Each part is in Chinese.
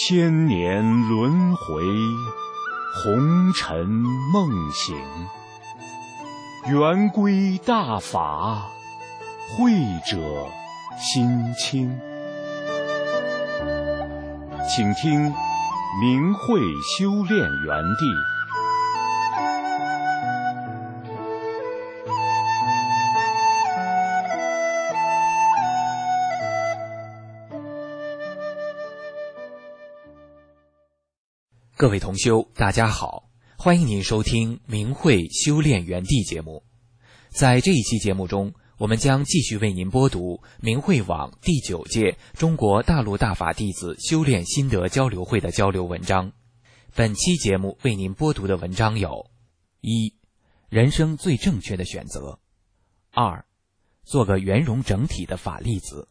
千年轮回，红尘梦醒。圆规大法，慧者心清。请听明慧修炼园地。 各位同修，大家好，欢迎您收听明慧修炼园地节目。在这一期节目中，我们将继续为您播读明慧网第9届中国大陆大法弟子修炼心得交流会的交流文章。本期节目为您播读的文章有：一、人生最正确的选择；二、做个圆融整体的法粒子。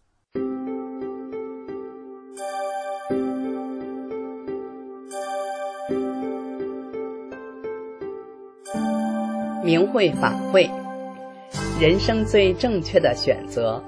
明慧法会，人生最正确的选择。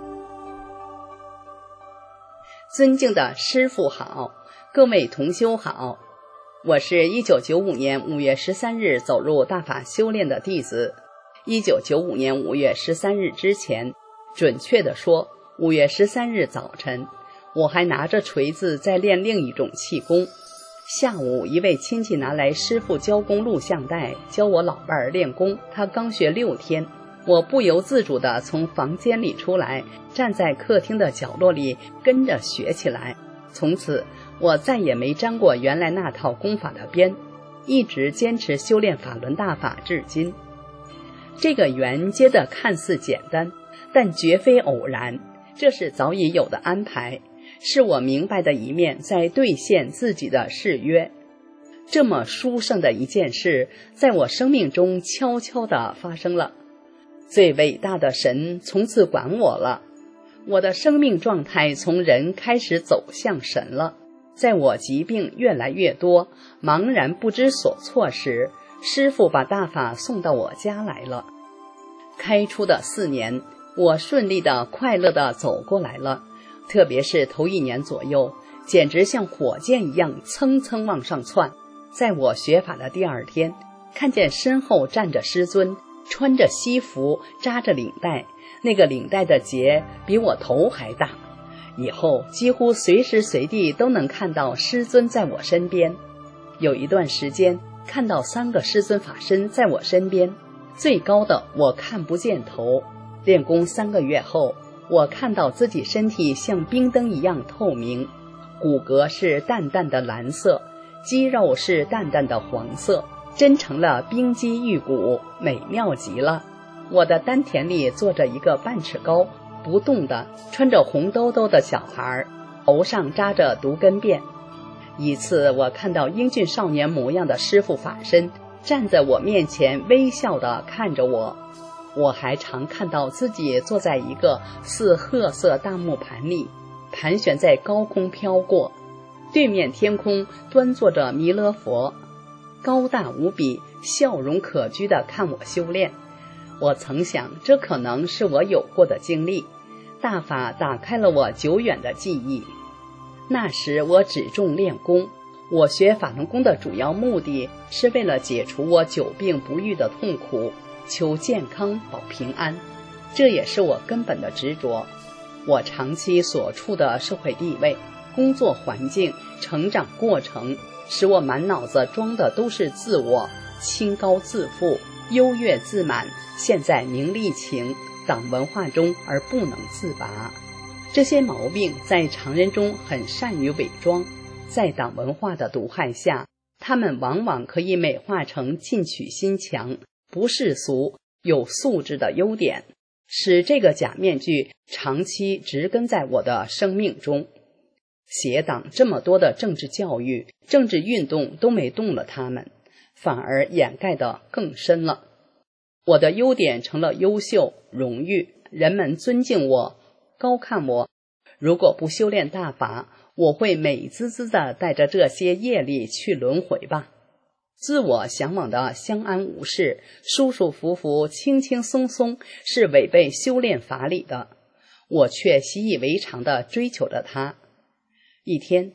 尊敬的师父好，各位同修好，我是1995年5月13日走入大法修炼的弟子。1995年5月13日之前，准确地说5月13日早晨，我还拿着锤子在练另一种气功。下午，一位亲戚拿来师父教功录像带，教我老伴儿练功。他刚学6天，我不由自主地从房间里出来，站在客厅的角落里跟着学起来。从此，我再也没沾过原来那套功法的边，一直坚持修炼法轮大法至今。这个圆接的看似简单，但绝非偶然，这是早已有的安排。是我明白的一面在兑现自己的誓约。这么殊胜的一件事，在我生命中悄悄地发生了。最伟大的神从此管我了，我的生命状态从人开始走向神了。在我疾病越来越多，茫然不知所措时，师父把大法送到我家来了。开出的4年，我顺利地快乐地走过来了。特别是头1年左右，简直像火箭一样蹭蹭往上窜。在我学法的第2天，看见身后站着师尊，穿着西服，扎着领带，那个领带的结比我头还大。以后几乎随时随地都能看到师尊在我身边。有一段时间，看到3个师尊法身在我身边，最高的我看不见头。练功3个月后，我看到自己身体像冰灯一样透明，骨骼是淡淡的蓝色，肌肉是淡淡的黄色，真成了冰肌玉骨，美妙极了。我的丹田里坐着一个半尺高不动的穿着红兜兜的小孩，头上扎着独根辫。一次我看到英俊少年模样的师父法身站在我面前，微笑地看着我。我还常看到自己坐在一个似褐色大木盘里，盘旋在高空飘过，对面天空端坐着弥勒佛，高大无比，笑容可掬地看我修炼。我曾想，这可能是我有过的经历。大法打开了我久远的记忆。那时我只重练功，我学法轮功的主要目的是为了解除我久病不愈的痛苦，求健康保平安，这也是我根本的执着。我长期所处的社会地位、工作环境、成长过程，使我满脑子装的都是自我、清高自负、优越自满，陷在名利情、党文化中而不能自拔。这些毛病在常人中很善于伪装，在党文化的毒害下，他们往往可以美化成进取心强、不世俗、有素质的优点，使这个假面具长期植根在我的生命中。邪党这么多的政治教育、政治运动都没动了他们，反而掩盖得更深了。我的优点成了优秀、荣誉，人们尊敬我、高看我。如果不修炼大法，我会美滋滋地带着这些业力去轮回吧。自我向往的相安无事、舒舒服服、轻轻松松是违背修炼法理的，我却习以为常地追求着它。一天，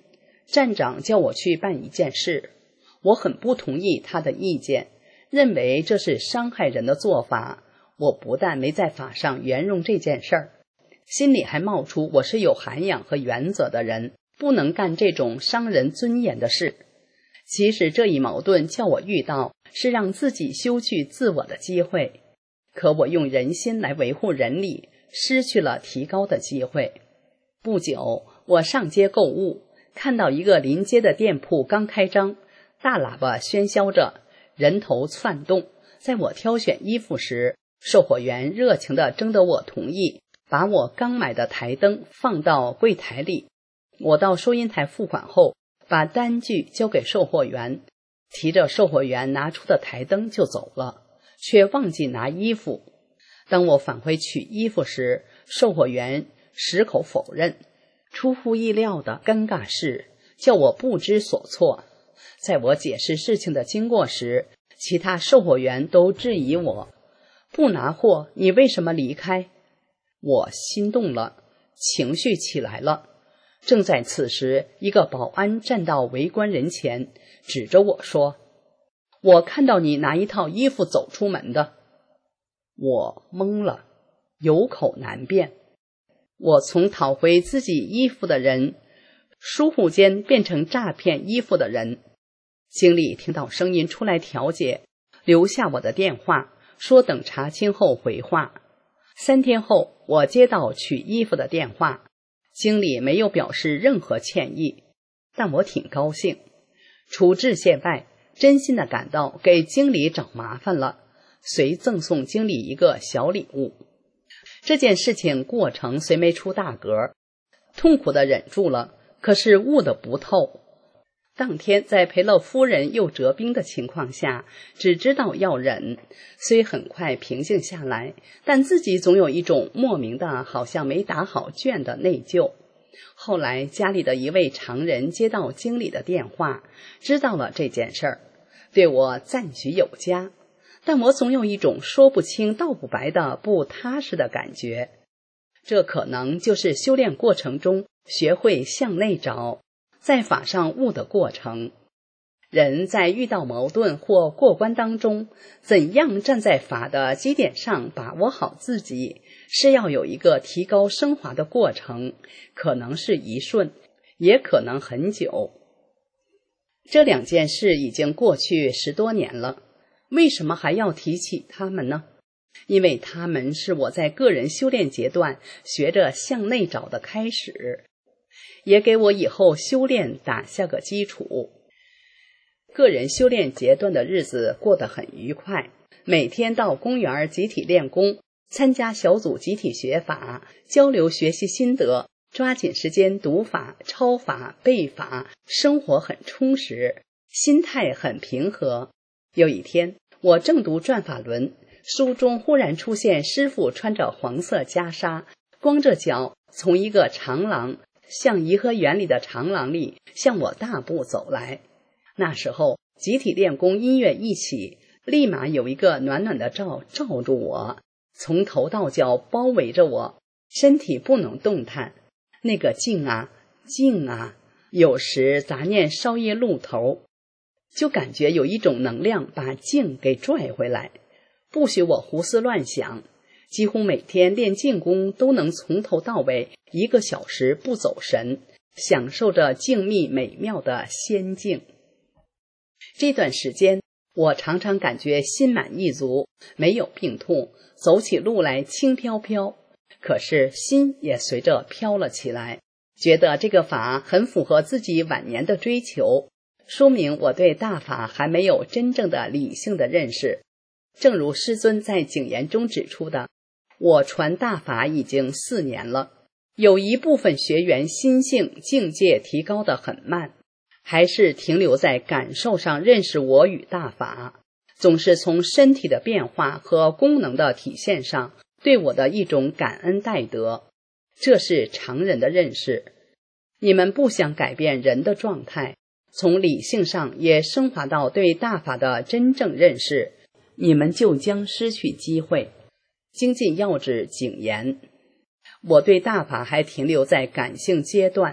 站长叫我去办一件事，我很不同意他的意见，认为这是伤害人的做法。我不但没在法上圆融这件事儿，心里还冒出我是有涵养和原则的人，不能干这种伤人尊严的事。其实这一矛盾叫我遇到，是让自己修去自我的机会，可我用人心来维护人理，失去了提高的机会。不久，我上街购物，看到一个临街的店铺刚开张，大喇叭喧嚣着，人头窜动。在我挑选衣服时，售货员热情地征得我同意，把我刚买的台灯放到柜台里。我到收银台付款后，把单据交给售货员，提着售货员拿出的台灯就走了，却忘记拿衣服。当我返回取衣服时，售货员矢口否认。出乎意料的尴尬事叫我不知所措。在我解释事情的经过时，其他售货员都质疑我，不拿货你为什么离开？我心动了，情绪起来了。正在此时，一个保安站到围观人前，指着我说，我看到你拿一套衣服走出门的。我懵了，有口难辩。我从讨回自己衣服的人，疏忽间变成诈骗衣服的人。经理听到声音出来调解，留下我的电话，说等查清后回话。3天后，我接到取衣服的电话，经理没有表示任何歉意，但我挺高兴。除致谢外，真心的感到给经理找麻烦了，遂赠送经理一个小礼物。这件事情过程虽没出大格，痛苦的忍住了，可是悟得不透。当天在赔了夫人又折兵的情况下，只知道要忍，虽很快平静下来，但自己总有一种莫名的好像没打好卷的内疚。后来家里的一位常人接到经理的电话，知道了这件事儿，对我赞许有加，但我总有一种说不清道不白的不踏实的感觉。这可能就是修炼过程中学会向内找，在法上悟的过程。人在遇到矛盾或过关当中，怎样站在法的基点上把握好自己，是要有一个提高升华的过程，可能是一瞬，也可能很久。这2件事已经过去10多年了，为什么还要提起他们呢？因为他们是我在个人修炼阶段学着向内找的开始，也给我以后修炼打下个基础。个人修炼阶段的日子过得很愉快，每天到公园集体练功，参加小组集体学法，交流学习心得，抓紧时间读法、抄法、背法，生活很充实，心态很平和。有一天，我正读转法轮，书中忽然出现师父穿着黄色袈裟，光着脚从一个长廊，像颐和园里的长廊里向我大步走来。那时候集体练功音乐一起，立马有一个暖暖的罩住我，从头到脚包围着我，身体不能动弹。那个静啊静啊，有时杂念稍一露头，就感觉有一种能量把静给拽回来，不许我胡思乱想。几乎每天练静功都能从头到尾1个小时不走神，享受着静谧美妙的仙境。这段时间我常常感觉心满意足，没有病痛，走起路来轻飘飘，可是心也随着飘了起来，觉得这个法很符合自己晚年的追求，说明我对大法还没有真正的理性的认识。正如师尊在警言中指出的，我传大法已经4年了，有一部分学员心性境界提高得很慢，还是停留在感受上认识我与大法，总是从身体的变化和功能的体现上对我的一种感恩戴德，这是常人的认识。你们不想改变人的状态，从理性上也升华到对大法的真正认识，你们就将失去机会。精进要旨警言，我对大法还停留在感性阶段，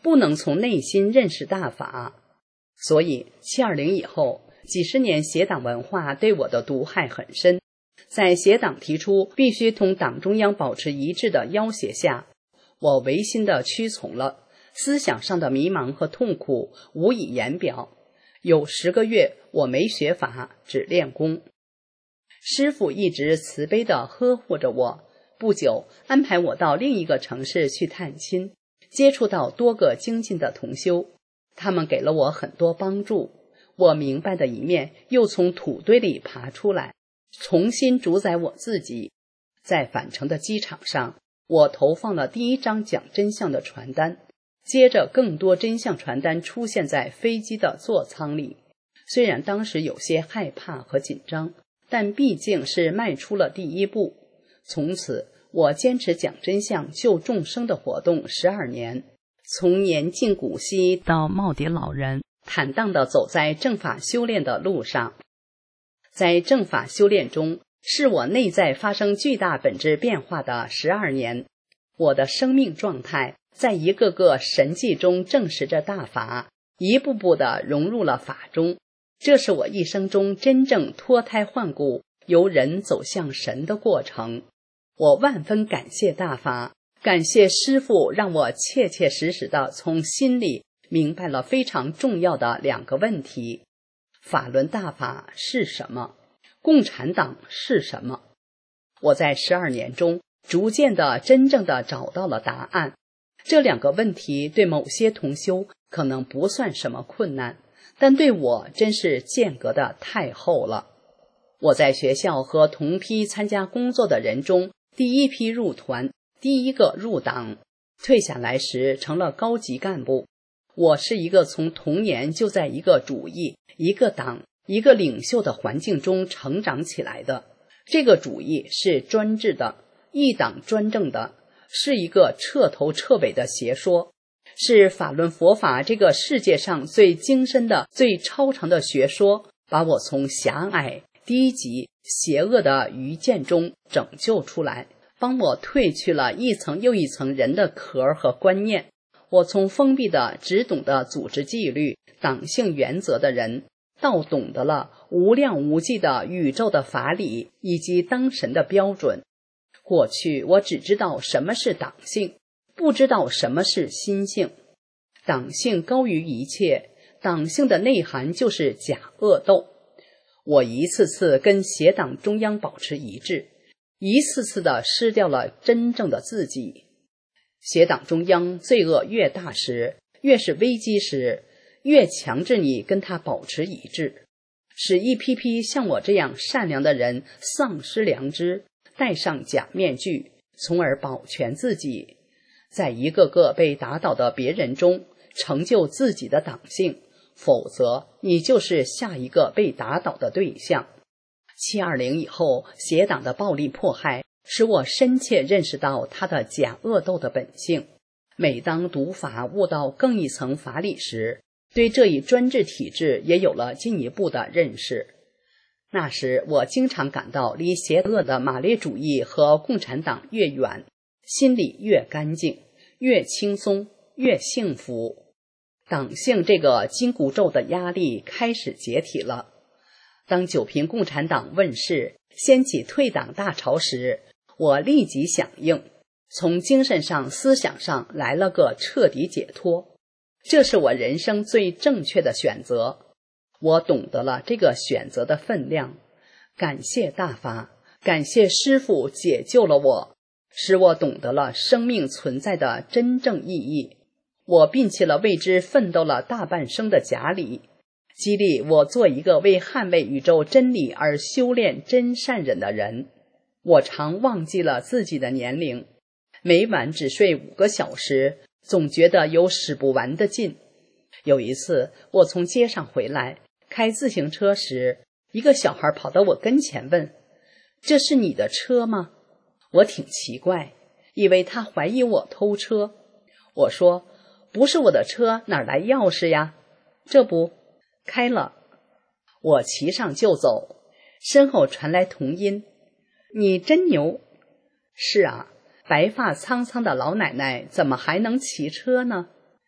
不能从内心认识大法。所以720以后，几十年邪党文化对我的毒害很深。在邪党提出必须同党中央保持一致的要挟下，我违心地屈从了，思想上的迷茫和痛苦无以言表。有10个月我没学法，只练功。师父一直慈悲地呵护着我，不久安排我到另一个城市去探亲，接触到多个精进的同修，他们给了我很多帮助。我明白的一面又从土堆里爬出来，重新主宰我自己。在返程的机场上，我投放了第一张讲真相的传单，接着更多真相传单出现在飞机的座舱里。虽然当时有些害怕和紧张，但毕竟是迈出了第一步。从此我坚持讲真相救众生的活动12年，从年近古稀到耄耋老人，坦荡地走在正法修炼的路上。在正法修炼中，是我内在发生巨大本质变化的12年。我的生命状态在一个个神迹中证实着大法，一步步地融入了法中。这是我一生中真正脱胎换骨，由人走向神的过程。我万分感谢大法，感谢师父让我切切实实地从心里明白了非常重要的2个问题：法轮大法是什么？共产党是什么？我在12年中逐渐地真正地找到了答案。这2个问题对某些同修可能不算什么困难，但对我真是间隔的太厚了。我在学校和同批参加工作的人中第一批入团，第一个入党，退下来时成了高级干部。我是一个从童年就在一个主义、一个党、一个领袖的环境中成长起来的。这个主义是专制的，一党专政的，是一个彻头彻尾的邪说，是法轮佛法这个世界上最精深的、最超常的学说，把我从狭隘、低级、邪恶的愚见中拯救出来，帮我褪去了一层又一层人的壳和观念。我从封闭的只懂得组织纪律、党性原则的人，到懂得了无量无际的宇宙的法理以及当神的标准。过去我只知道什么是党性，不知道什么是心性。党性高于一切，党性的内涵就是假恶斗。我一次次跟邪党中央保持一致，一次次地失掉了真正的自己。邪党中央罪恶越大时，越是危机时，越强制你跟他保持一致，使一批批像我这样善良的人丧失良知，戴上假面具，从而保全自己，在一个个被打倒的别人中成就自己的党性，否则你就是下一个被打倒的对象。720以后，邪党的暴力迫害使我深切认识到他的假恶斗的本性。每当读法悟到更一层法理时，对这一专制体制也有了进一步的认识。那时我经常感到离邪恶的马列主义和共产党越远，心里越干净，越轻松，越幸福。党性这个紧箍咒的压力开始解体了。当九平共产党问世，掀起退党大潮时，我立即响应，从精神上、思想上来了个彻底解脱。这是我人生最正确的选择。我懂得了这个选择的分量。感谢大法，感谢师父解救了我，使我懂得了生命存在的真正意义。我摒弃了为之奋斗了大半生的假理，激励我做一个为捍卫宇宙真理而修炼真善忍的人。我常忘记了自己的年龄，每晚只睡5个小时，总觉得有使不完的劲。有一次我从街上回来，开自行车时，一个小孩跑到我跟前问：“这是你的车吗？”我挺奇怪，以为他怀疑我偷车。我说：“不是我的车，哪来钥匙呀？”这不，开了。我骑上就走，身后传来童音：“你真牛！”是啊，白发苍苍的老奶奶怎么还能骑车呢？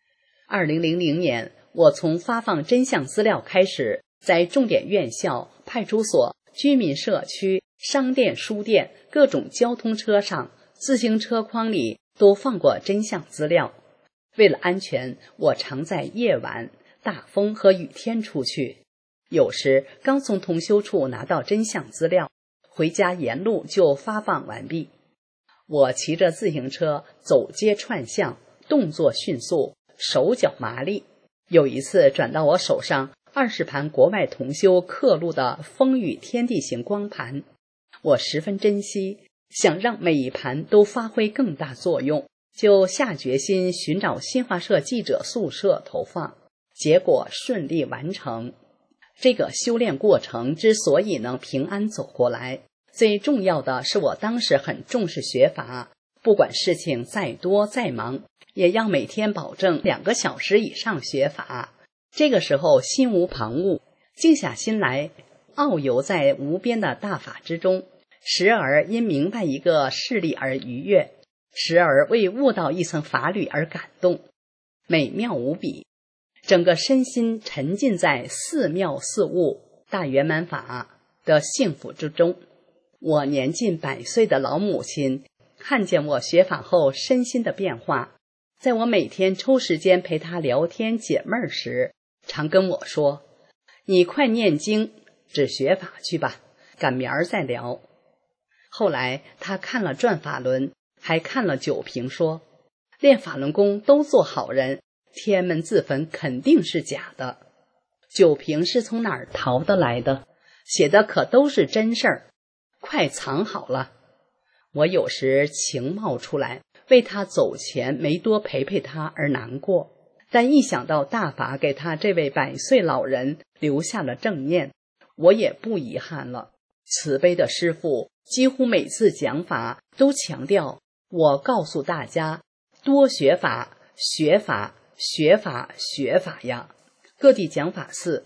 2000年，我从发放真相资料开始，在重点院校、派出所、居民社区、商店、书店、各种交通车上、自行车筐里都放过真相资料。为了安全，我常在夜晚、大风和雨天出去。有时刚从同修处拿到真相资料，回家沿路就发放完毕。我骑着自行车走街串巷，动作迅速，手脚麻利。有一次转到我手上20盘国外同修刻录的风雨天地行光盘，我十分珍惜，想让每一盘都发挥更大作用，就下决心寻找新华社记者宿舍投放，结果顺利完成。这个修炼过程之所以能平安走过来，最重要的是我当时很重视学法，不管事情再多再忙，也要每天保证2个小时以上学法。这个时候心无旁骛，静下心来，遨游在无边的大法之中，时而因明白一个事理而愉悦，时而为悟到一层法律而感动，美妙无比。整个身心沉浸在似妙似悟大圆满法的幸福之中。我年近100岁的老母亲看见我学法后身心的变化，在我每天抽时间陪她聊天解闷时，常跟我说：“你快念经，只学法去吧，赶明儿再聊。”后来她看了转法轮，还看了九评，说练法轮功都做好人，天门自焚肯定是假的。九评是从哪儿淘得来的？写的可都是真事儿，快藏好了。我有时情冒出来，为他走前没多陪陪他而难过，但一想到大法给他这位100岁老人留下了正念，我也不遗憾了。慈悲的师父几乎每次讲法都强调，我告诉大家多学法，学法，学法，学法呀。各地讲法寺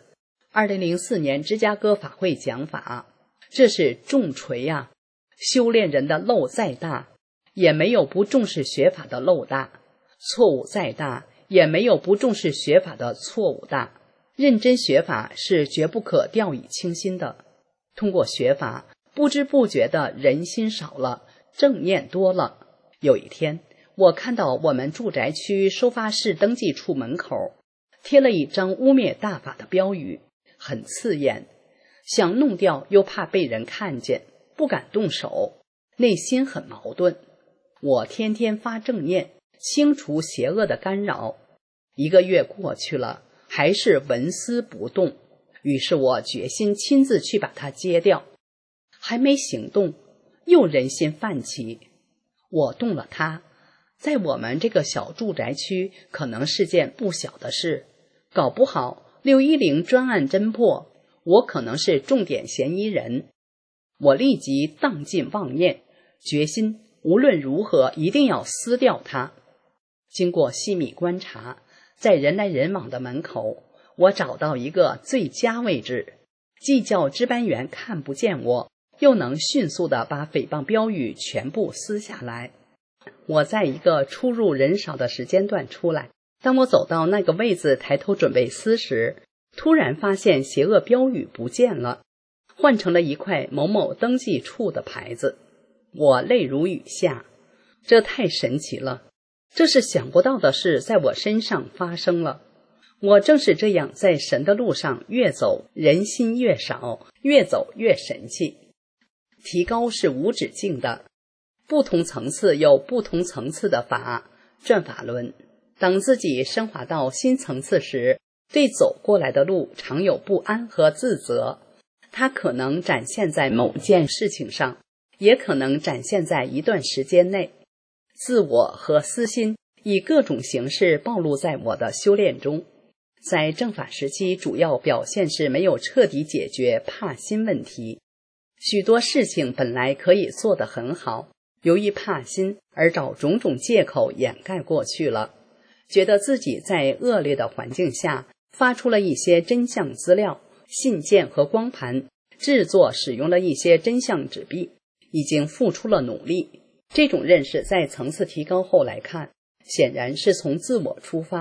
，2004年芝加哥法会讲法，这是重锤呀。修炼人的漏再大，也没有不重视学法的漏大；错误再大，也没有不重视学法的错误大。认真学法是绝不可掉以轻心的。通过学法，不知不觉的人心少了，正念多了。有一天，我看到我们住宅区收发室登记处门口贴了一张污蔑大法的标语，很刺眼，想弄掉又怕被人看见，不敢动手，内心很矛盾。我天天发正念，清除邪恶的干扰。1个月过去了，还是纹丝不动，于是我决心亲自去把它揭掉。还没行动，又人心泛起，我动了它。在我们这个小住宅区，可能是件不小的事，搞不好610专案侦破，我可能是重点嫌疑人。我立即荡尽妄念，决心无论如何一定要撕掉它。经过细密观察，在人来人往的门口，我找到一个最佳位置，既叫值班员看不见我，又能迅速地把诽谤标语全部撕下来。我在一个出入人少的时间段出来，当我走到那个位子抬头准备撕时，突然发现邪恶标语不见了，换成了一块某某登记处的牌子。我泪如雨下，这太神奇了，这是想不到的事在我身上发生了。我正是这样在神的路上越走人心越少，越走越神气。提高是无止境的，不同层次有不同层次的法，转法轮。当自己升华到新层次时，对走过来的路常有不安和自责，它可能展现在某件事情上，也可能展现在一段时间内。自我和私心以各种形式暴露在我的修炼中。在正法时期，主要表现是没有彻底解决怕心问题。许多事情本来可以做得很好，由于怕心而找种种借口掩盖过去了，觉得自己在恶劣的环境下发出了一些真相资料、信件和光盘，制作使用了一些真相纸币，已经付出了努力。这种认识在层次提高后来看，显然是从自我出发，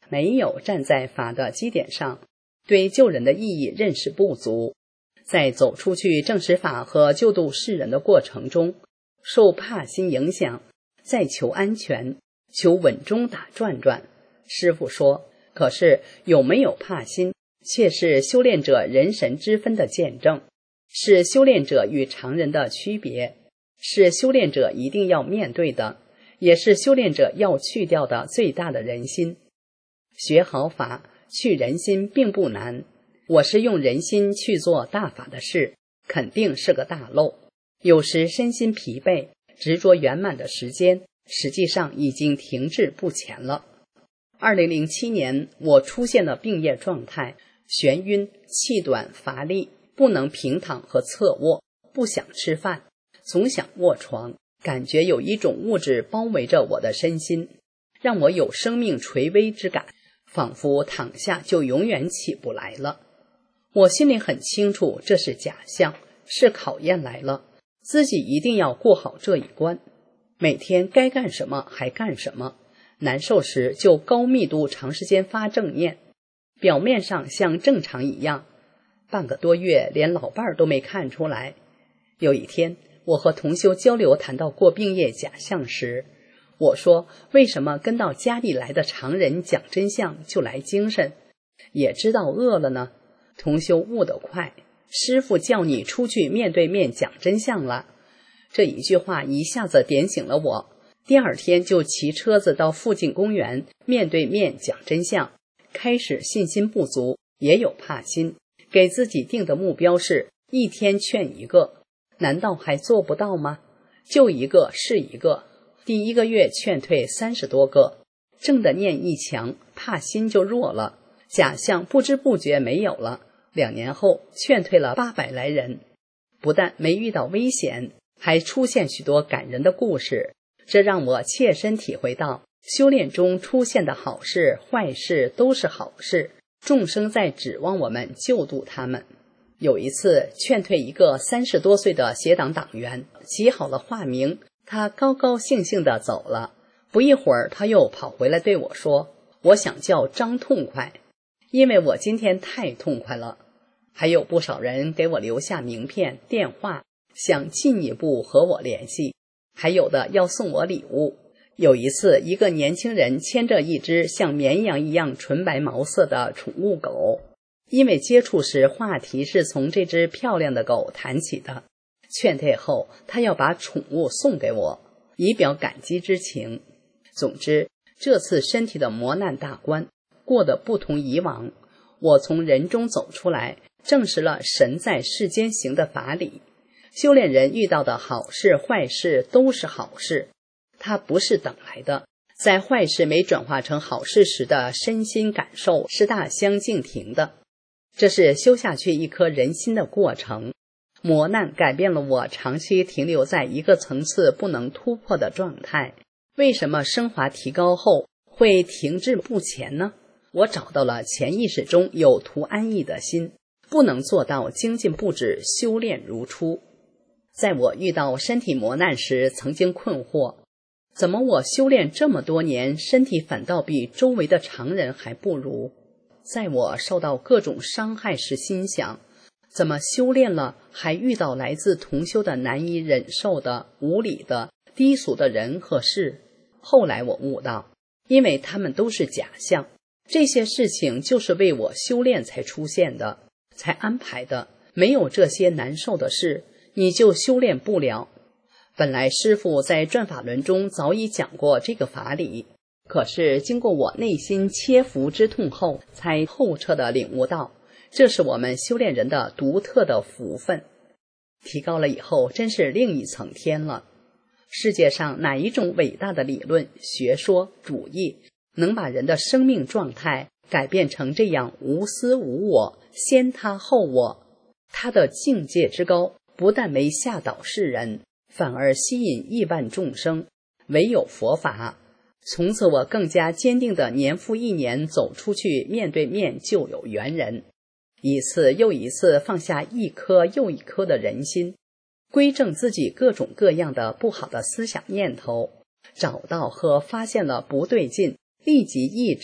没有站在法的基点上，对救人的意义认识不足，在走出去证实法和救度世人的过程中，受怕心影响，在求安全、求稳中打转转。师父说，可是有没有怕心，却是修炼者人神之分的见证，是修炼者与常人的区别，是修炼者一定要面对的，也是修炼者要去掉的最大的人心。学好法，去人心并不难，我是用人心去做大法的事，肯定是个大漏。有时身心疲惫，执着圆满的时间，实际上已经停滞不前了。2007年，我出现了病业状态，眩晕、气短、乏力，不能平躺和侧卧，不想吃饭，总想卧床，感觉有一种物质包围着我的身心，让我有生命垂危之感，仿佛躺下就永远起不来了。我心里很清楚，这是假象，是考验来了，自己一定要过好这一关。每天该干什么还干什么，难受时就高密度长时间发正念，表面上像正常一样，半个多月连老伴儿都没看出来。有一天，我和同修交流谈到过病业假象时，我说，为什么跟到家里来的常人讲真相就来精神，也知道饿了呢？同修悟得快，师父叫你出去面对面讲真相了。这一句话一下子点醒了我，第二天就骑车子到附近公园面对面讲真相。开始信心不足，也有怕心，给自己定的目标是一天劝一个，难道还做不到吗？就一个是一个，第1个月劝退30多个，正的念一强，怕心就弱了，假象不知不觉没有了。2年后劝退了800来人，不但没遇到危险，还出现许多感人的故事，这让我切身体会到修炼中出现的好事坏事都是好事，众生在指望我们救度他们。有一次劝退一个30多岁的协党党员，起好了化名，他高高兴兴地走了，不一会儿他又跑回来对我说，我想叫张痛快，因为我今天太痛快了。还有不少人给我留下名片电话，想进一步和我联系，还有的要送我礼物。有一次，一个年轻人牵着一只像绵羊一样纯白毛色的宠物狗，因为接触时话题是从这只漂亮的狗谈起的，劝退后他要把宠物送给我，以表感激之情。总之，这次身体的磨难大关过得不同以往，我从人中走出来，证实了神在世间行的法理。修炼人遇到的好事坏事都是好事，它不是等来的，在坏事没转化成好事时的身心感受是大相径庭的。这是修下去一颗人心的过程。磨难改变了我长期停留在一个层次不能突破的状态。为什么升华提高后会停滞不前呢？我找到了潜意识中有图安逸的心，不能做到精进不止，修炼如初。在我遇到身体磨难时，曾经困惑，怎么我修炼这么多年，身体反倒比周围的常人还不如？在我受到各种伤害时，心想，怎么修炼了，还遇到来自同修的难以忍受的、无理的、低俗的人和事？后来我悟到，因为他们都是假象，这些事情就是为我修炼才出现的，才安排的。没有这些难受的事，你就修炼不了。本来师父在转法轮中早已讲过这个法理，可是经过我内心切肤之痛后，才透彻地领悟到，这是我们修炼人的独特的福分。提高了以后，真是另一层天了。世界上哪一种伟大的理论、学说、主义能把人的生命状态改变成这样无私无我、先他后我？他的境界之高，不但没吓倒世人，反而吸引亿万众生。唯有佛法。从此我更加坚定地年复一年走出去，面对面就有缘人，一次又一次放下一颗又一颗的人心，归正自己各种各样的不好的思想念头，找到和发现了不对劲，立即抑制，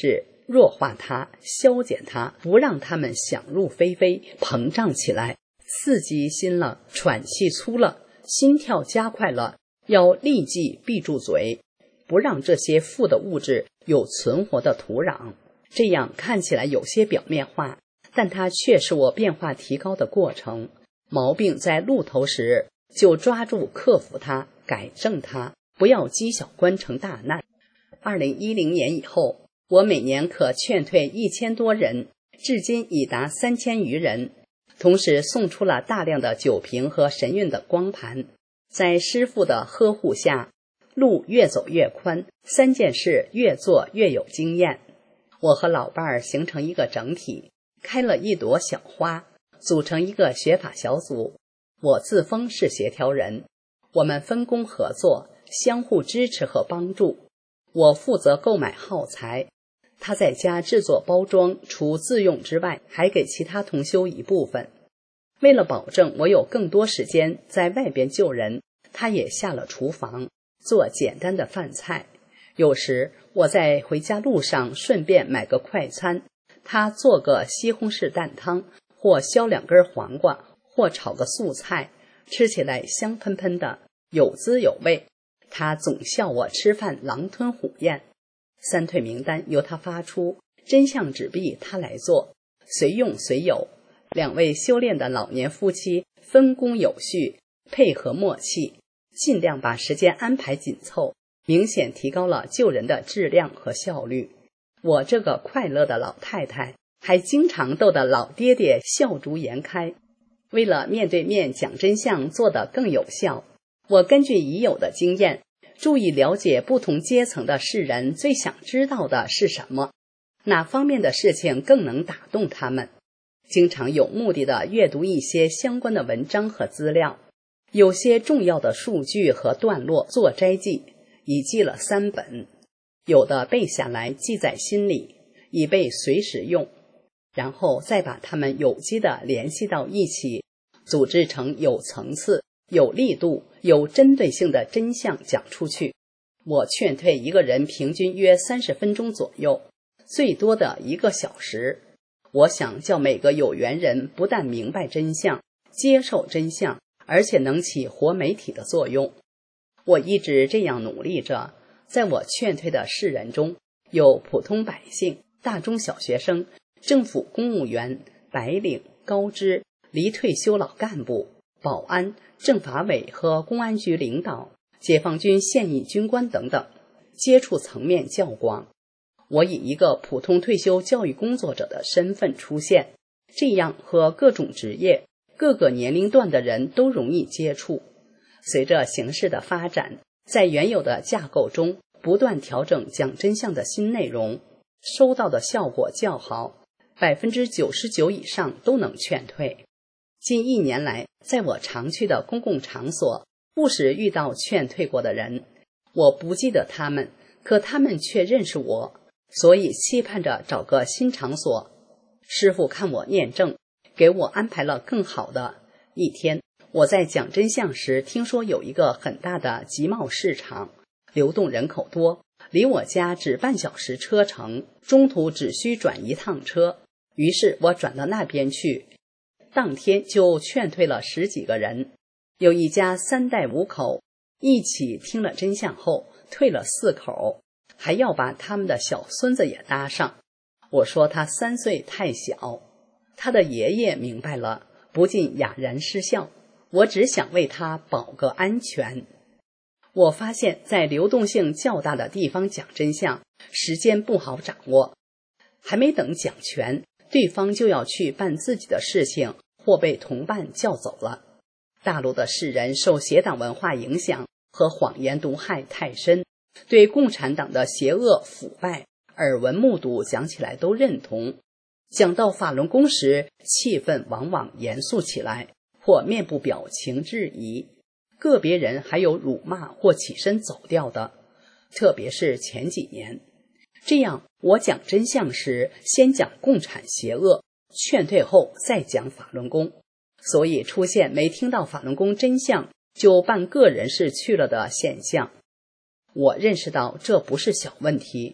弱化它，消减它，不让它们想入非非，膨胀起来，刺激心了，喘气粗了，心跳加快了，要立即闭住嘴，不让这些负的物质有存活的土壤。这样看起来有些表面化，但它却是我变化提高的过程。毛病在露头时，就抓住克服它，改正它，不要积小观成大难。2010年以后，我每年可劝退1000多人，至今已达3000余人，同时送出了大量的酒瓶和神韵的光盘。在师父的呵护下，路越走越宽，3件事越做越有经验。我和老伴儿形成一个整体，开了一朵小花，组成一个学法小组。我自封是协调人，我们分工合作，相互支持和帮助。我负责购买耗材，他在家制作包装，除自用之外，还给其他同修一部分。为了保证我有更多时间在外边救人，他也下了厨房，做简单的饭菜。有时我在回家路上顺便买个快餐，他做个西红柿蛋汤，或削2根黄瓜，或炒个素菜，吃起来香喷喷的，有滋有味。他总笑我吃饭狼吞虎咽。3退名单由他发出，真相纸币他来做，随用随有。2位修炼的老年夫妻分工有序，配合默契，尽量把时间安排紧凑，明显提高了救人的质量和效率。我这个快乐的老太太还经常逗得老爹爹笑逐颜开。为了面对面讲真相做得更有效，我根据已有的经验，注意了解不同阶层的世人最想知道的是什么，哪方面的事情更能打动他们。经常有目的地阅读一些相关的文章和资料，有些重要的数据和段落做摘记，已记了3本，有的背下来记在心里，以备随时用，然后再把它们有机地联系到一起，组织成有层次、有力度、有针对性的真相讲出去。我劝退一个人平均约30分钟左右，最多的1个小时。我想叫每个有缘人不但明白真相，接受真相，而且能起活媒体的作用。我一直这样努力着。在我劝退的世人中，有普通百姓、大中小学生、政府公务员、白领、高知、离退休老干部、保安、政法委和公安局领导、解放军现役军官等等，接触层面较广。我以一个普通退休教育工作者的身份出现，这样和各种职业、各个年龄段的人都容易接触。随着形势的发展，在原有的架构中不断调整讲真相的新内容，收到的效果较好，99%以上都能劝退。近1年来，在我常去的公共场所，不时遇到劝退过的人，我不记得他们，可他们却认识我，所以期盼着找个新场所。师父看我念正，给我安排了更好的。一天，我在讲真相时，听说有一个很大的集贸市场，流动人口多，离我家只半小时车程，中途只需转1趟车。于是我转到那边去，当天就劝退了10几个人。有一家3代5口一起听了真相后，退了4口，还要把他们的小孙子也搭上。我说他3岁太小，他的爷爷明白了，不禁哑然失笑。我只想为他保个安全。我发现在流动性较大的地方讲真相，时间不好掌握，还没等讲全，对方就要去办自己的事情，或被同伴叫走了。大陆的世人受邪党文化影响和谎言毒害太深，对共产党的邪恶腐败耳闻目睹，讲起来都认同。讲到法轮功时，气氛往往严肃起来，或面部表情质疑，个别人还有辱骂或起身走掉的，特别是前几年。这样我讲真相时，先讲共产邪恶，劝退后再讲法轮功，所以出现没听到法轮功真相就办个人事去了的现象。我认识到这不是小问题，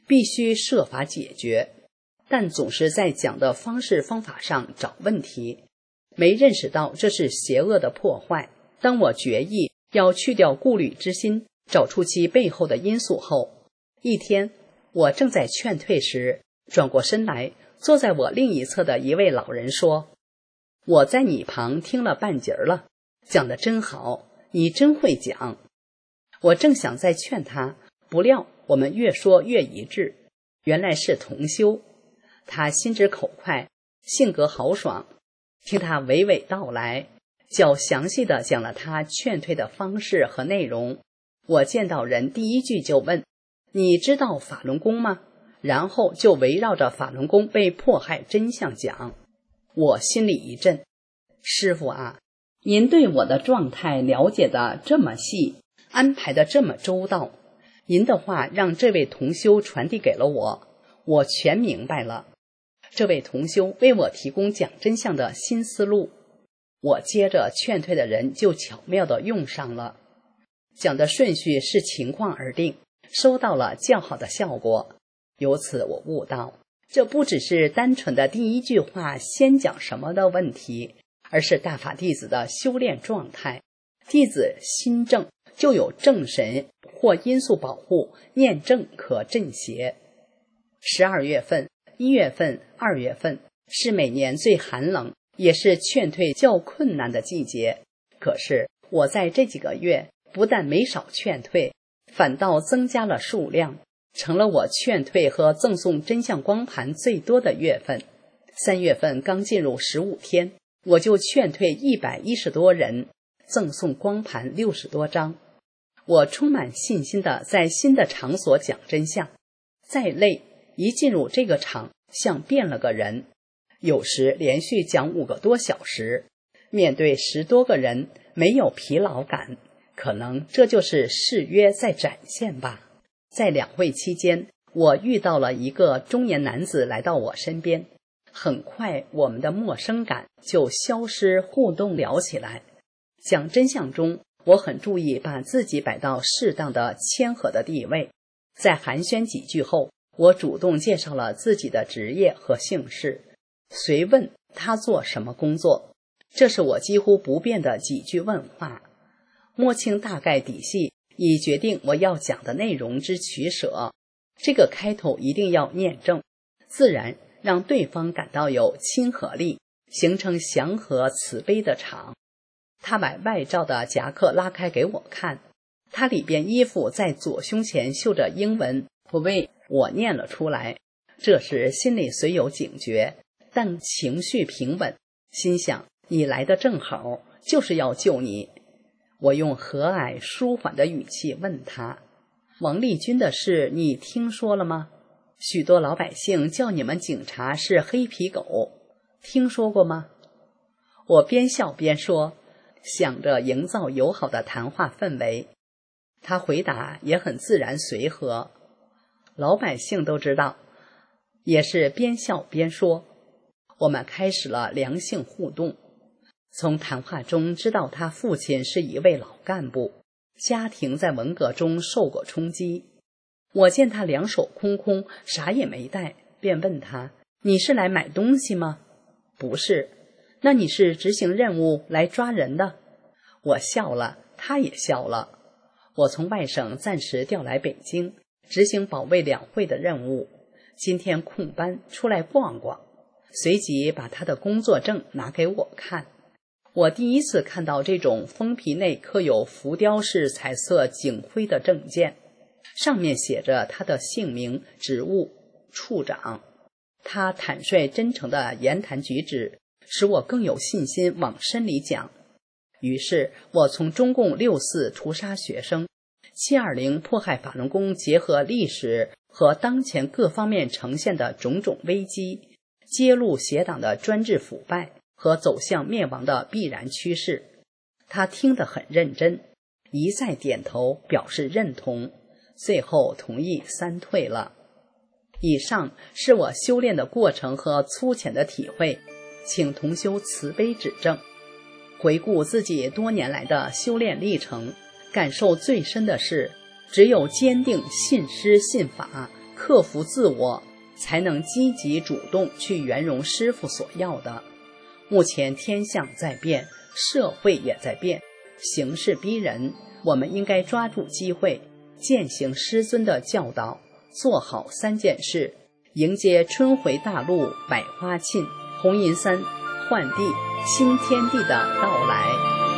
必须设法解决，但总是在讲的方式方法上找问题，没认识到这是邪恶的破坏。当我决意要去掉顾虑之心，找出其背后的因素后，一天我正在劝退时，转过身来，坐在我另一侧的一位老人说：我在你旁听了半截了，讲得真好，你真会讲。我正想再劝他，不料我们越说越一致，原来是同修。他心直口快，性格豪爽，听他娓娓道来，较详细地讲了他劝退的方式和内容。我见到人第一句就问：你知道法轮功吗？然后就围绕着法轮功被迫害真相讲。我心里一震，师父啊，您对我的状态了解的这么细，安排的这么周到，您的话让这位同修传递给了我，我全明白了。这位同修为我提供讲真相的新思路，我接着劝退的人就巧妙地用上了。讲的顺序是情况而定，收到了较好的效果。由此我悟到，这不只是单纯的第一句话先讲什么的问题，而是大法弟子的修炼状态。弟子心正，就有正神或因素保护，念正可镇邪。12月份、1月份、2月份是每年最寒冷，也是劝退较困难的季节。可是我在这几个月不但没少劝退，反倒增加了数量，成了我劝退和赠送真相光盘最多的月份。3月份刚进入15天，我就劝退110多人，赠送光盘60多张。我充满信心地在新的场所讲真相，再累，一进入这个场像变了个人。有时连续讲5个多小时，面对10多个人，没有疲劳感，可能这就是誓约在展现吧。在2会期间，我遇到了一个中年男子来到我身边，很快我们的陌生感就消失，互动聊起来。讲真相中，我很注意把自己摆到适当的谦和的地位。在寒暄几句后，我主动介绍了自己的职业和姓氏，随问他做什么工作。这是我几乎不变的几句问话，摸清大概底细，以决定我要讲的内容之取舍。这个开头一定要念正，自然让对方感到有亲和力，形成祥和慈悲的场。他把外罩的夹克拉开给我看，他里边衣服在左胸前绣着英文，不为我念了出来。这时心里虽有警觉，但情绪平稳，心想你来的正好，就是要救你。我用和蔼舒缓的语气问他：王立军的事你听说了吗？许多老百姓叫你们警察是黑皮狗，听说过吗？我边笑边说，想着营造友好的谈话氛围。他回答也很自然随和，老百姓都知道，也是边笑边说。我们开始了良性互动，从谈话中知道他父亲是一位老干部，家庭在文革中受过冲击。我见他两手空空，啥也没带，便问他：你是来买东西吗？不是。那你是执行任务来抓人的？我笑了，他也笑了。我从外省暂时调来北京，执行保卫2会的任务，今天空班出来逛逛，随即把他的工作证拿给我看。我第一次看到这种封皮内刻有浮雕式彩色警徽的证件，上面写着他的姓名、职务、处长。他坦率真诚的言谈举止使我更有信心往深里讲。于是我从中共6·4屠杀学生、7·20迫害法轮功结合历史和当前各方面呈现的种种危机，揭露邪党的专制腐败和走向灭亡的必然趋势。他听得很认真，一再点头表示认同，最后同意3退了。以上是我修炼的过程和粗浅的体会，请同修慈悲指正。回顾自己多年来的修炼历程，感受最深的是，只有坚定信师信法， 克服自我，才能积极主动去圆融师父所要的。目前天象在变，社会也在变，形势逼人，我们应该抓住机会，践行师尊的教导，做好3件事，迎接春回大陆百花沁，红银山换地新天地的到来。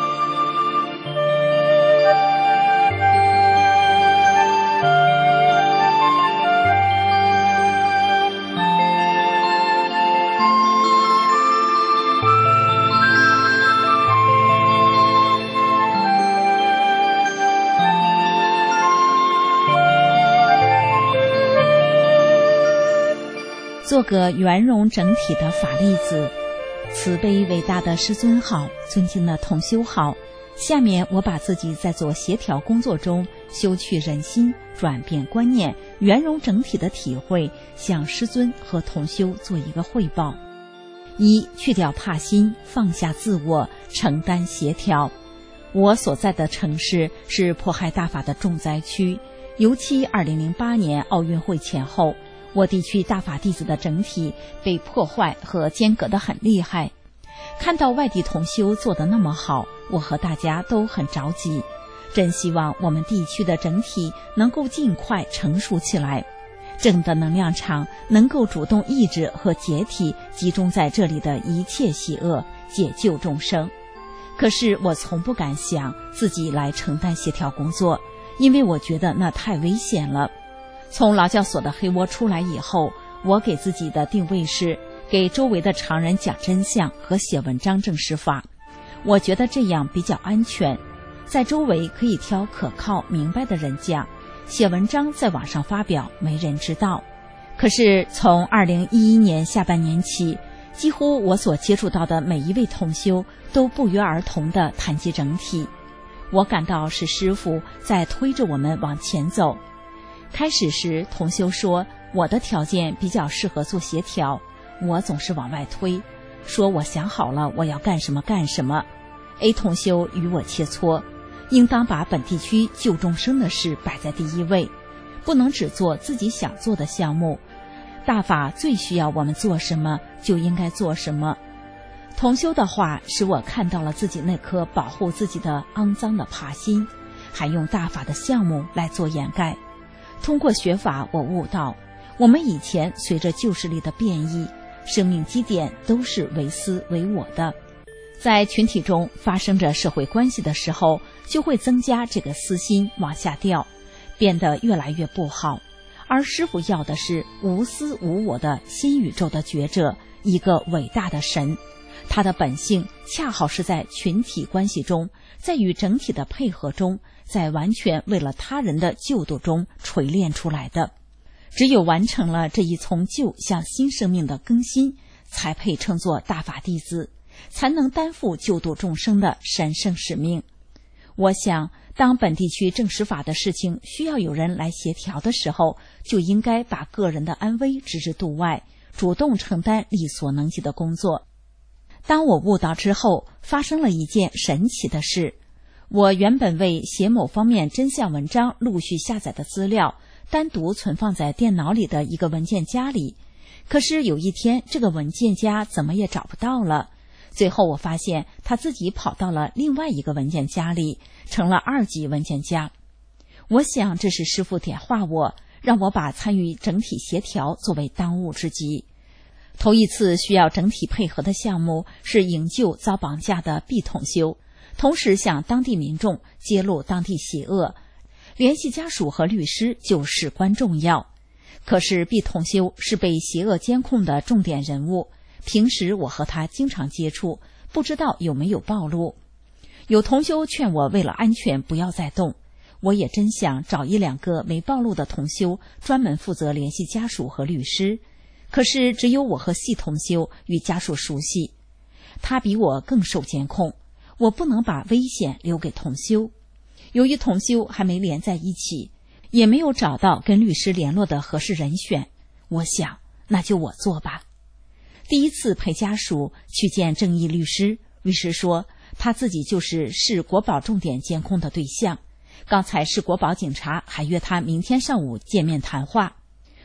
做个圆融整体的法粒子。慈悲伟大的师尊好，尊敬的同修好。下面我把自己在做协调工作中修去人心、转变观念、圆融整体的体会，向师尊和同修做一个汇报。1. 去掉怕心，放下自我，承担协调。我所在的城市是迫害大法的重灾区，尤其2008年奥运会前后，我地区大法弟子的整体被破坏和间隔得很厉害。看到外地同修做得那么好，我和大家都很着急，真希望我们地区的整体能够尽快成熟起来，正的能量场能够主动抑制和解体集中在这里的一切邪恶，解救众生。可是我从不敢想自己来承担协调工作，因为我觉得那太危险了。从劳教所的黑窝出来以后，我给自己的定位是给周围的常人讲真相和写文章证实法。我觉得这样比较安全，在周围可以挑可靠明白的人讲，写文章在网上发表没人知道。可是从2011年下半年起，几乎我所接触到的每一位同修都不约而同地谈及整体。我感到是师父在推着我们往前走。开始时同修说我的条件比较适合做协调，我总是往外推，说我想好了我要干什么干什么。A 同修与我切磋，应当把本地区救众生的事摆在第一位，不能只做自己想做的项目，大法最需要我们做什么就应该做什么。同修的话使我看到了自己那颗保护自己的肮脏的怕心，还用大法的项目来做掩盖。通过学法，我悟到我们以前随着旧势力的变异，生命基点都是唯私唯我的，在群体中发生着社会关系的时候，就会增加这个私心往下掉，变得越来越不好。而师父要的是无私无我的新宇宙的觉者，一个伟大的神。他的本性恰好是在群体关系中，在与整体的配合中，在完全为了他人的救度中锤炼出来的。只有完成了这一从旧向新生命的更新，才配称作大法弟子，才能担负救度众生的神圣使命。我想当本地区证实法的事情需要有人来协调的时候，就应该把个人的安危置之度外，主动承担力所能及的工作。当我悟到之后，发生了一件神奇的事。我原本为写某方面真相文章陆续下载的资料，单独存放在电脑里的一个文件夹里。可是有一天，这个文件夹怎么也找不到了。最后我发现他自己跑到了另外一个文件夹里，成了2级文件夹。我想这是师父点化我，让我把参与整体协调作为当务之急。头一次需要整体配合的项目是营救遭绑架的 B 同修，同时向当地民众揭露当地邪恶，联系家属和律师就事关重要。可是 B 同修是被邪恶监控的重点人物，平时我和他经常接触，不知道有没有暴露。有同修劝我为了安全不要再动，我也真想找1-2个没暴露的同修，专门负责联系家属和律师。可是只有我和系同修与家属熟悉，他比我更受监控，我不能把危险留给同修。由于同修还没连在一起，也没有找到跟律师联络的合适人选，我想那就我做吧。第一次陪家属去见正义律师，律师说他自己就是市国保重点监控的对象，刚才市国保警察还约他明天上午见面谈话。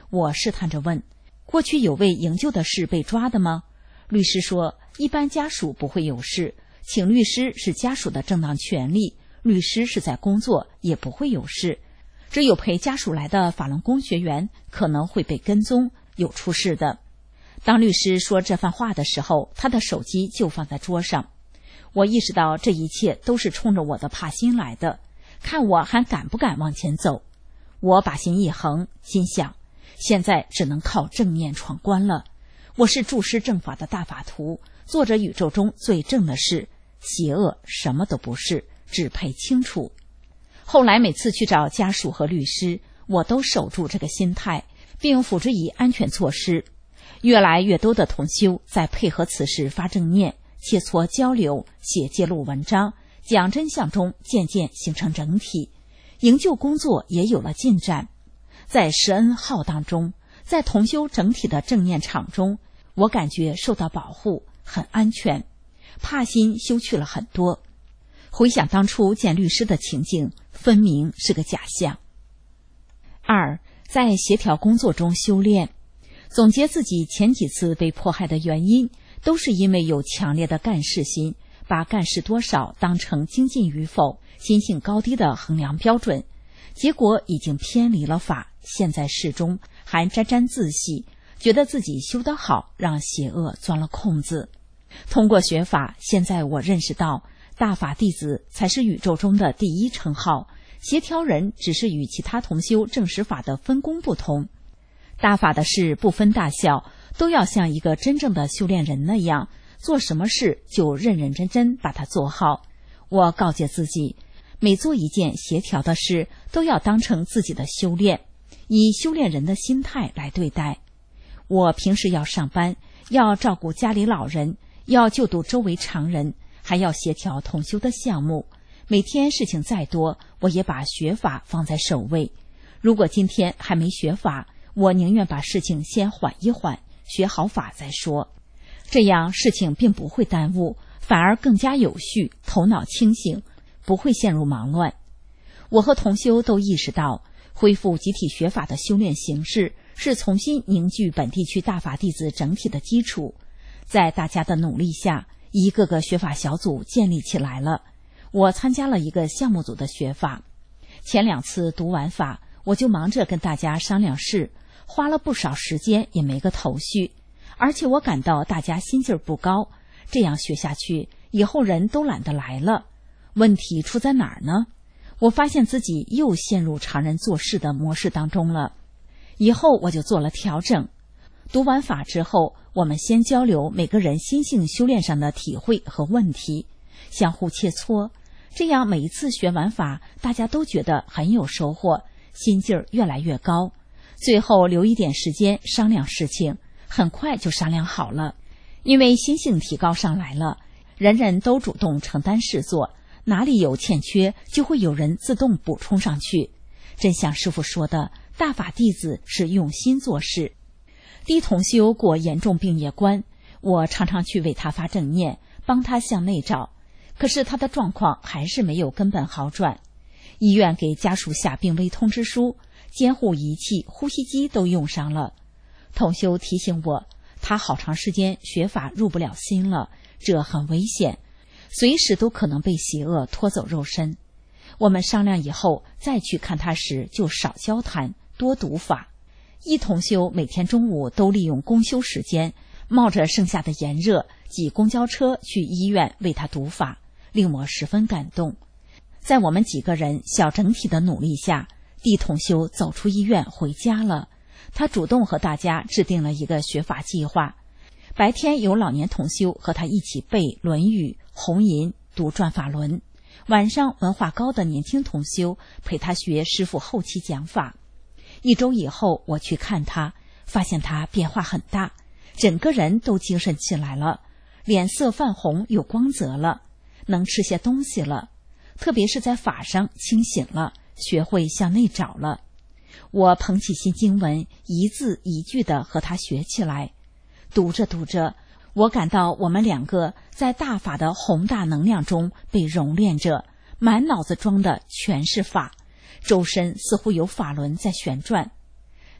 我试探着问，过去有为营救的事被抓的吗？律师说，一般家属不会有事，请律师是家属的正当权利，律师是在工作，也不会有事。只有陪家属来的法轮功学员可能会被跟踪，有出事的。当律师说这番话的时候，他的手机就放在桌上。我意识到这一切都是冲着我的怕心来的，看我还敢不敢往前走。我把心一横，心想，现在只能靠正面闯关了。我是注释正法的大法徒，做着宇宙中最正的事，邪恶什么都不是，只配清楚。后来每次去找家属和律师，我都守住这个心态，并辅之以安全措施。越来越多的同修在配合此事发正念，切磋交流，写揭露文章，讲真相中渐渐形成整体，营救工作也有了进展。在施恩浩荡中，在同修整体的正念场中，我感觉受到保护，很安全，怕心修去了很多。回想当初见律师的情景，分明是个假象。2，在协调工作中修炼。总结自己前几次被迫害的原因，都是因为有强烈的干事心，把干事多少当成精进与否、心性高低的衡量标准，结果已经偏离了法，陷在事中，还沾沾自喜，觉得自己修得好，让邪恶钻了空子。通过学法，现在我认识到，大法弟子才是宇宙中的第一称号，协调人只是与其他同修正实法的分工不同。大法的事不分大小，都要像一个真正的修炼人那样，做什么事就认认真真把它做好。我告诫自己，每做一件协调的事，都要当成自己的修炼，以修炼人的心态来对待。我平时要上班，要照顾家里老人，要救度周围常人，还要协调同修的项目。每天事情再多，我也把学法放在首位。如果今天还没学法，我宁愿把事情先缓一缓，学好法再说。这样事情并不会耽误，反而更加有序，头脑清醒，不会陷入忙乱。我和同修都意识到，恢复集体学法的修炼形式是重新凝聚本地区大法弟子整体的基础。在大家的努力下，一个个学法小组建立起来了。我参加了一个项目组的学法，前2次读完法，我就忙着跟大家商量事，花了不少时间也没个头绪，而且我感到大家心劲儿不高，这样学下去，以后人都懒得来了。问题出在哪儿呢？我发现自己又陷入常人做事的模式当中了。以后我就做了调整。读完法之后，我们先交流每个人心性修炼上的体会和问题，相互切磋，这样每一次学完法，大家都觉得很有收获，心劲儿越来越高。最后留一点时间商量事情，很快就商量好了。因为心性提高上来了，人人都主动承担事做，哪里有欠缺，就会有人自动补充上去。真像师父说的，大法弟子是用心做事。低同修过严重病业关，我常常去为他发正念，帮他向内找，可是他的状况还是没有根本好转。医院给家属下病危通知书，监护仪器、呼吸机都用上了。同修提醒我，他好长时间学法入不了心了，这很危险，随时都可能被邪恶拖走肉身。我们商量以后再去看他时，就少交谈，多读法。一同修每天中午都利用公休时间，冒着盛夏的炎热，挤公交车去医院为他读法，令我十分感动。在我们几个人小整体的努力下，地同修走出医院回家了。他主动和大家制定了一个学法计划，白天有老年同修和他一起背《论语》、红吟、读转法轮，晚上文化高的年轻同修陪他学师父后期讲法。1周以后我去看他，发现他变化很大，整个人都精神起来了，脸色泛红，有光泽了，能吃些东西了，特别是在法上清醒了，学会向内找了。我捧起新经文，一字一句地和他学起来。读着读着，我感到我们2个在大法的宏大能量中被熔炼着，满脑子装的全是法，周身似乎有法轮在旋转。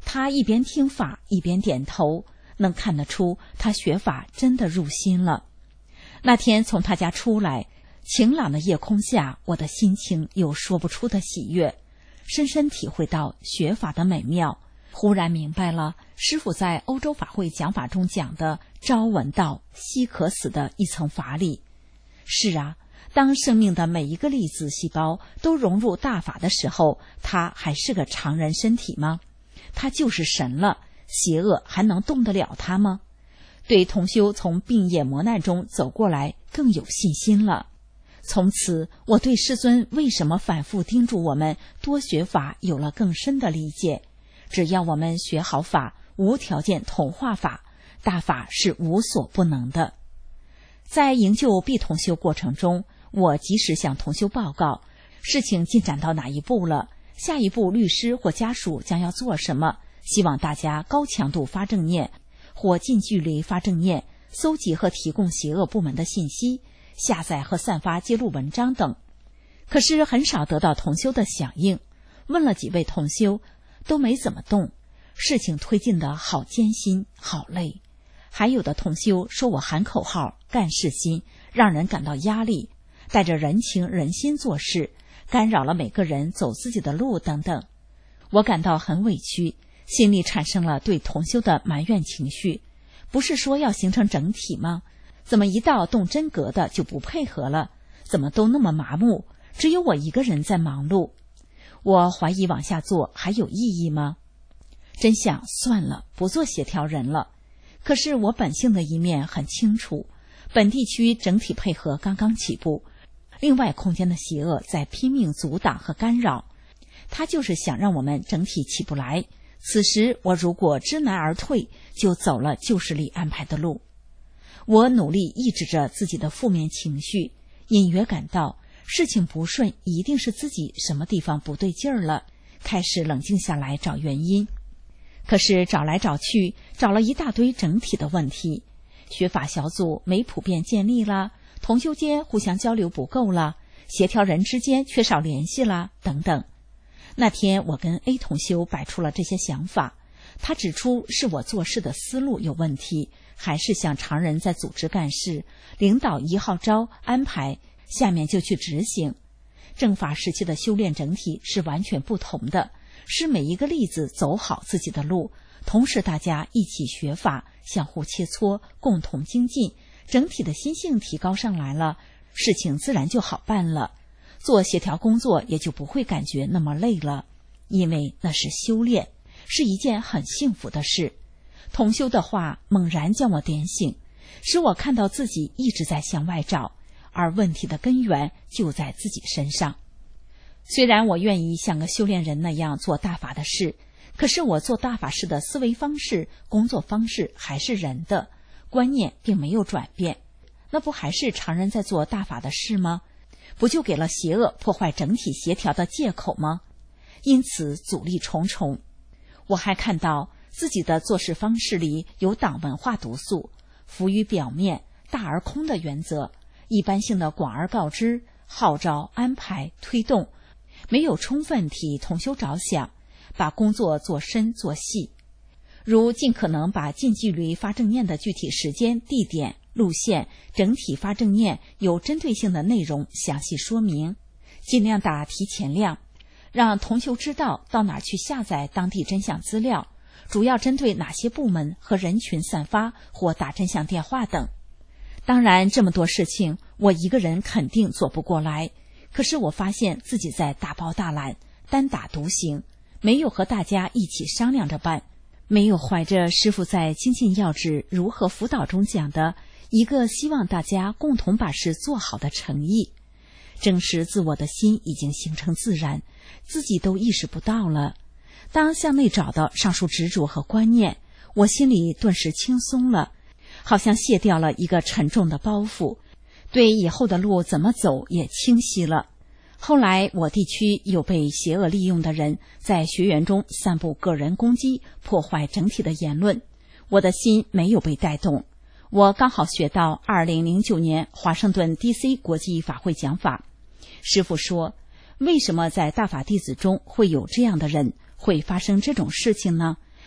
他一边听法一边点头，能看得出他学法真的入心了。那天从他家出来，晴朗的夜空下，我的心情有说不出的喜悦，深深体会到学法的美妙，忽然明白了师父在欧洲法会讲法中讲的朝闻道夕可死的一层法理。是啊，当生命的每一个粒子细胞都融入大法的时候，它还是个常人身体吗？它就是神了，邪恶还能动得了它吗？对同修从病业磨难中走过来更有信心了。从此我对师尊为什么反复叮嘱我们多学法有了更深的理解。只要我们学好法，无条件同化法，大法是无所不能的。在营救 B 同修过程中，我及时向同修报告事情进展到哪一步了，下一步律师或家属将要做什么，希望大家高强度发正念或近距离发正念，搜集和提供邪恶部门的信息，下载和散发揭露文章等。可是很少得到同修的响应，问了几位同修都没怎么动，事情推进得好艰辛好累。还有的同修说我喊口号干事心，让人感到压力，带着人情人心做事，干扰了每个人走自己的路等等。我感到很委屈，心里产生了对同修的埋怨情绪。不是说要形成整体吗？怎么一到动真格的就不配合了？怎么都那么麻木？只有我一个人在忙碌。我怀疑往下做还有意义吗？真想算了，不做协调人了。可是我本性的一面很清楚，本地区整体配合刚刚起步，另外空间的邪恶在拼命阻挡和干扰，他就是想让我们整体起不来。此时我如果知难而退，就走了旧势力安排的路。我努力抑制着自己的负面情绪，隐约感到事情不顺一定是自己什么地方不对劲儿了，开始冷静下来找原因。可是找来找去，找了一大堆整体的问题，学法小组没普遍建立了，同修间互相交流不够了，协调人之间缺少联系了等等。那天我跟 A 同修摆出了这些想法，他指出是我做事的思路有问题，还是像常人在组织干事，领导一号召安排，下面就去执行。正法时期的修炼整体是完全不同的，是每一个例子走好自己的路，同时大家一起学法，相互切磋，共同精进，整体的心性提高上来了，事情自然就好办了，做协调工作也就不会感觉那么累了，因为那是修炼，是一件很幸福的事。同修的话猛然将我点醒，使我看到自己一直在向外找，而问题的根源就在自己身上。虽然我愿意像个修炼人那样做大法的事，可是我做大法事的思维方式、工作方式还是人的，观念并没有转变，那不还是常人在做大法的事吗？不就给了邪恶破坏整体协调的借口吗？因此阻力重重。我还看到自己的做事方式里有党文化毒素，浮于表面、大而空的原则，一般性的广而告之、号召、安排、推动，没有充分替同修着想，把工作做深做细。如尽可能把近距离发正念的具体时间、地点、路线、整体发正念有针对性的内容详细说明，尽量打提前量，让同修知道到哪儿去下载当地真相资料，主要针对哪些部门和人群散发或打真相电话等。当然这么多事情我一个人肯定做不过来，可是我发现自己在大包大揽、单打独行，没有和大家一起商量着办，没有怀着师父在精进要旨如何辅导中讲的一个希望大家共同把事做好的诚意。正是自我的心已经形成自然，自己都意识不到了。当向内找到上述执着和观念，我心里顿时轻松了，好像卸掉了一个沉重的包袱，对以后的路怎么走也清晰了。后来我地区有被邪恶利用的人在学员中散布个人攻击、破坏整体的言论，我的心没有被带动。我刚好学到2009年华盛顿 DC 国际法会讲法，师父说，为什么在大法弟子中会有这样的人，会发生这种事情呢？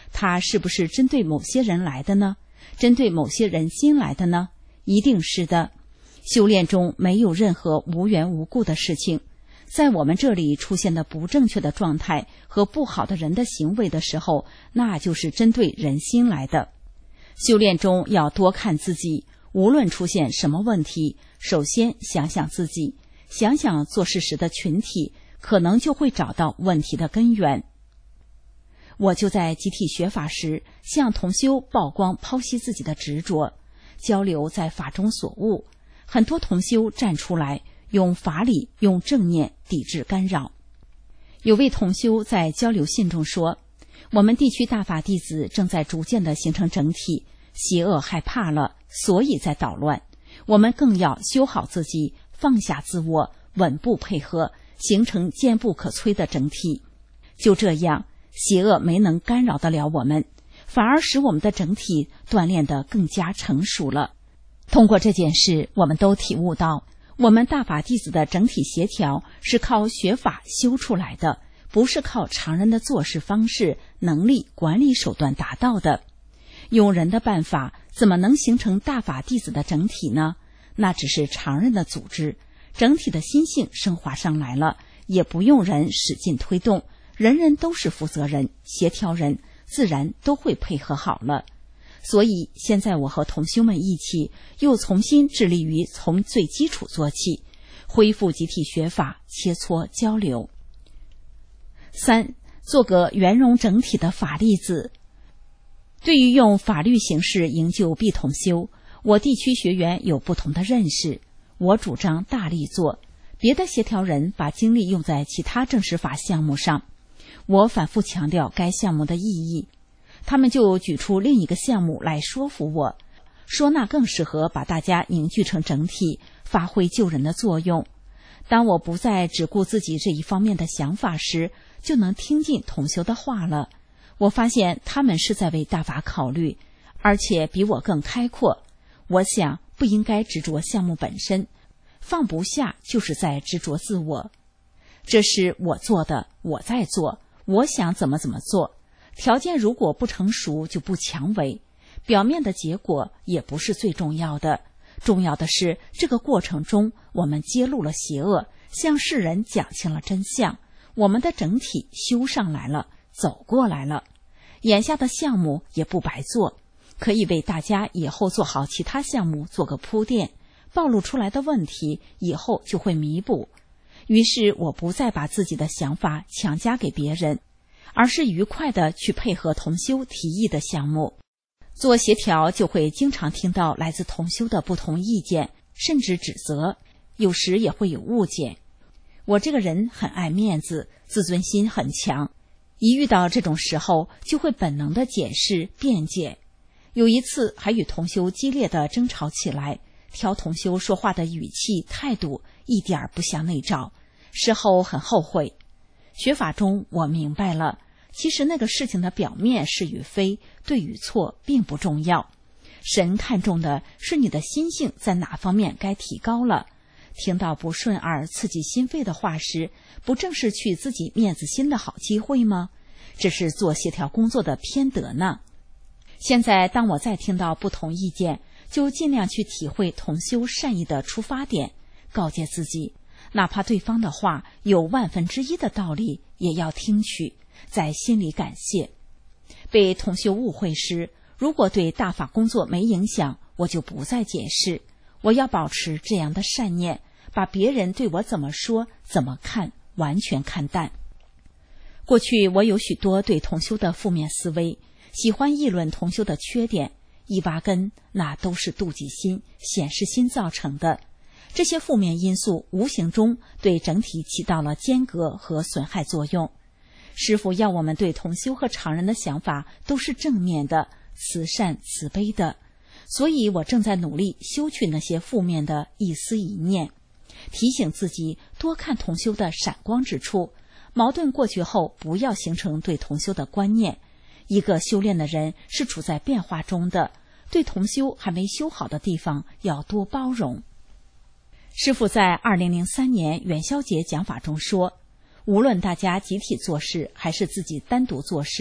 它是不是针对某些人来的呢？针对某些人心来的呢？一定是的。修炼中没有任何无缘无故的事情，在我们这里出现的不正确的状态和不好的人的行为的时候，那就是针对人心来的。修炼中要多看自己，无论出现什么问题，首先想想自己，想想做事时的群体，可能就会找到问题的根源。我就在集体学法时，向同修曝光剖析自己的执着，交流在法中所悟。很多同修站出来，用法理、用正念抵制干扰。有位同修在交流信中说，我们地区大法弟子正在逐渐地形成整体，邪恶害怕了，所以在捣乱。我们更要修好自己，放下自我，稳步配合，形成坚不可摧的整体。就这样，邪恶没能干扰得了我们，反而使我们的整体锻炼得更加成熟了。通过这件事，我们都体悟到，我们大法弟子的整体协调是靠学法修出来的，不是靠常人的做事方式、能力、管理手段达到的。用人的办法怎么能形成大法弟子的整体呢？那只是常人的组织，整体的心性升华上来了，也不用人使劲推动，人人都是负责人、协调人，自然都会配合好了。所以现在我和同修们一起又重新致力于从最基础做起，恢复集体学法，切磋交流。3. 做个圆融整体的法粒子。对于用法律形式营救必同修，我地区学员有不同的认识。我主张大力做，别的协调人把精力用在其他正式法项目上。我反复强调该项目的意义，他们就举出另一个项目来说服我，说那更适合把大家凝聚成整体，发挥救人的作用。当我不再只顾自己这一方面的想法时，就能听进同修的话了。我发现他们是在为大法考虑，而且比我更开阔。我想不应该执着项目本身，放不下就是在执着自我。这是我做的，我在做，我想怎么做。条件如果不成熟就不强为，表面的结果也不是最重要的，重要的是这个过程中我们揭露了邪恶，向世人讲清了真相，我们的整体修上来了，走过来了。眼下的项目也不白做，可以为大家以后做好其他项目做个铺垫，暴露出来的问题以后就会弥补。于是我不再把自己的想法强加给别人，而是愉快地去配合同修提议的项目。做协调就会经常听到来自同修的不同意见，甚至指责，有时也会有误解。我这个人很爱面子，自尊心很强，一遇到这种时候就会本能地解释辩解。有一次还与同修激烈地争吵起来，挑同修说话的语气态度一点不像内照，事后很后悔。学法中我明白了，其实那个事情的表面是与非，对与错并不重要，神看重的是你的心性在哪方面该提高了。听到不顺耳刺激心肺的话时，不正是取自己面子心的好机会吗？这是做协调工作的偏德呢。现在当我再听到不同意见，就尽量去体会同修善意的出发点，告诫自己，哪怕对方的话有1/1000的道理，也要听取，在心里感谢。被同修误会时，如果对大法工作没影响，我就不再解释。我要保持这样的善念，把别人对我怎么说怎么看完全看淡。过去我有许多对同修的负面思维，喜欢议论同修的缺点，一挖根那都是妒忌心、显示心造成的。这些负面因素无形中对整体起到了间隔和损害作用。师父要我们对同修和常人的想法都是正面的、慈善慈悲的，所以我正在努力修去那些负面的一思一念，提醒自己多看同修的闪光之处，矛盾过去后不要形成对同修的观念。一个修炼的人是处在变化中的，对同修还没修好的地方要多包容。师父在2003年元宵节讲法中说，无论大家集体做事还是自己单独做事，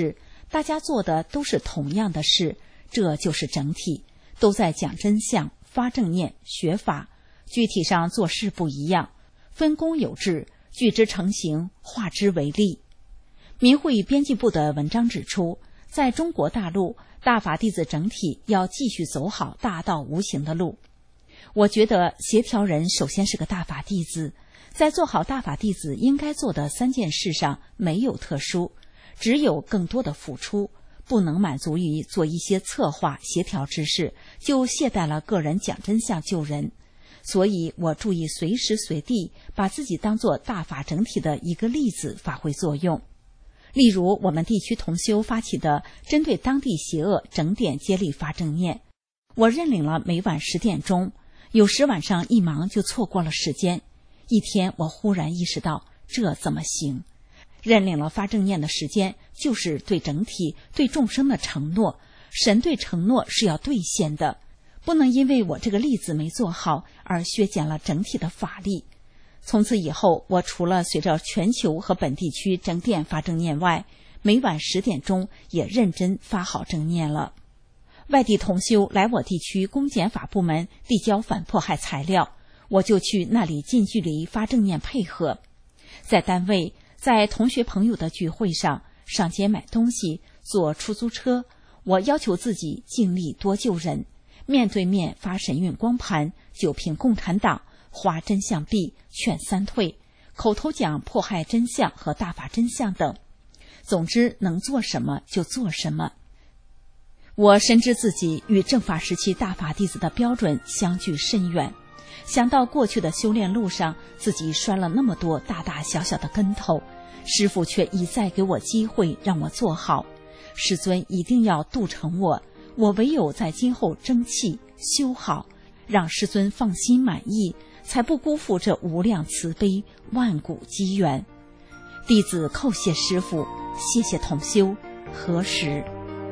大家做的都是同样的事，这就是整体，都在讲真相、发正念、学法，具体上做事不一样，分工有致，聚之成形，化之为力。明慧编辑部的文章指出，在中国大陆，大法弟子整体要继续走好大道无形的路。我觉得协调人首先是个大法弟子，在做好大法弟子应该做的3件事上没有特殊，只有更多的付出，不能满足于做一些策划协调之事，就懈怠了个人讲真相救人。所以我注意随时随地把自己当作大法整体的一个例子发挥作用。例如我们地区同修发起的针对当地邪恶整点接力发正念，我认领了每晚10点钟，有时晚上一忙就错过了时间。一天我忽然意识到这怎么行，认领了发正念的时间就是对整体对众生的承诺，神对承诺是要兑现的，不能因为我这个例子没做好而削减了整体的法力。从此以后，我除了随着全球和本地区整点发正念外，每晚10点钟也认真发好正念了。外地同修来我地区公检法部门递交反迫害材料，我就去那里近距离发正念配合。在单位，在同学朋友的聚会上，上街买东西，坐出租车，我要求自己尽力多救人，面对面发神韵光盘，九评共产党，画真相币，劝3退，口头讲迫害真相和大法真相等。总之能做什么就做什么。我深知自己与正法时期大法弟子的标准相距甚远，想到过去的修炼路上自己摔了那么多大大小小的跟头，师父却一再给我机会让我做好，师尊一定要度成我，我唯有在今后争气修好，让师尊放心满意，才不辜负这无量慈悲万古机缘。弟子叩谢师父，谢谢同修，何时。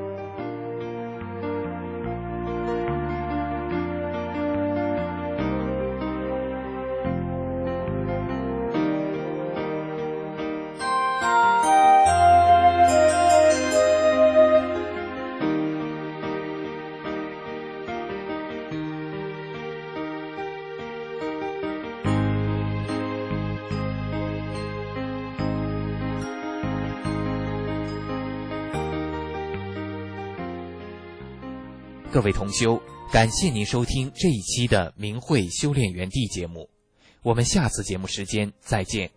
各位同修，感谢您收听这一期的明慧修炼园地节目，我们下次节目时间再见。